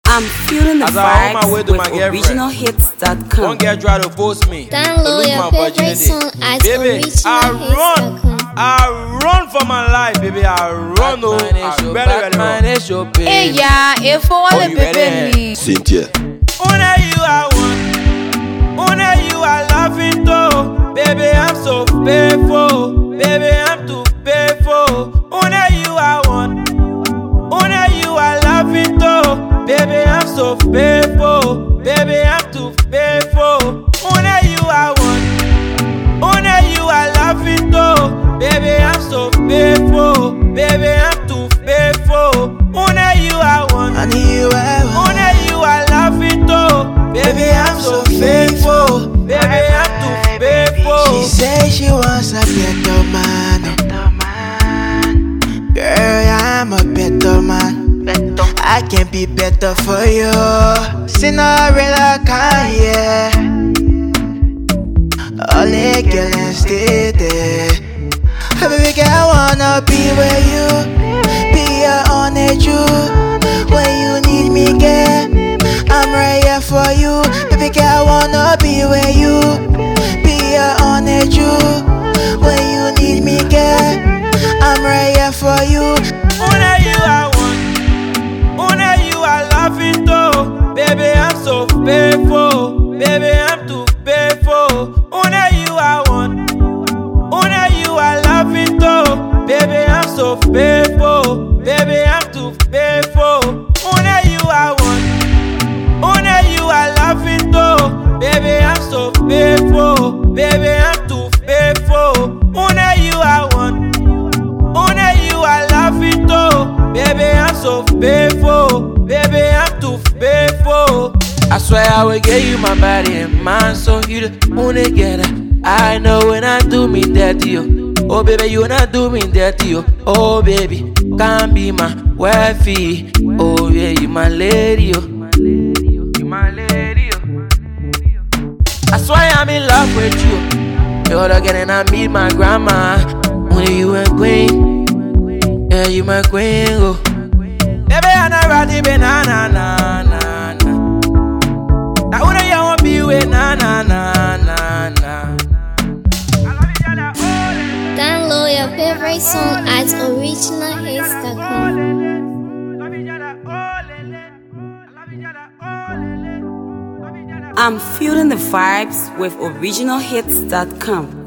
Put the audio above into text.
I'm feeling the As I on my way vibes to with my girlfriend. originalhits.com. One girl try to post me. Download lose your my favorite virginity. song at Baby, originalhits.com. I run for my life, baby. I run, oh, I very run. Hey, yeah, if all the baby. Cynthia. Only you I want, only you I love it though. Baby, I'm so faithful, baby, I'm too faithful. Only you I want, only you I love it though. Baby, I'm so faithful, baby, I'm too faithful. Only you I want, only you I love it though. Baby, I'm so faithful, baby, I'm too faithful. Only you I want, Only you I want. only you I love it though. Baby, I'm so faithful, baby, I'm too faithful. She says she wants a better man. Girl, I'm a better man. I can be better for you. Cinderella can, yeah. Only girl and stay there. Baby girl, I wanna be where you be your only truth. When you need me, girl, I'm right here for you. Baby girl, I wanna be where you be your only truth. When you need me, girl, I'm right here for you. Only you I want, only you I love it though. Baby, I'm so faithful, baby, I'm too faithful. Only you I want, only you I love it though. Baby, I'm so faithful, baby, I'm too faithful. Only you I want, only you I love it though. Baby, I'm so faithful, baby, I'm too faithful. Only you I want, only you I love it though. Baby, I'm so faithful, baby, I'm too faithful. I swear I will give you my body and mind, so you the only get it. I know when I do me dirty, yo. Oh baby, you not do me dirty, yo. Oh baby, can't be my wifey. Oh yeah, you my lady, yo. You my lady, yo. I swear I'm in love with you. You're the girl and I meet my grandma. Only you and queen, yeah, you my queen, oh. Baby, I'm not ready, banana, na na na. Now who you want be with, na na na na na. Download your favorite song at originalhits.com. I'm feeling the vibes with originalhits.com.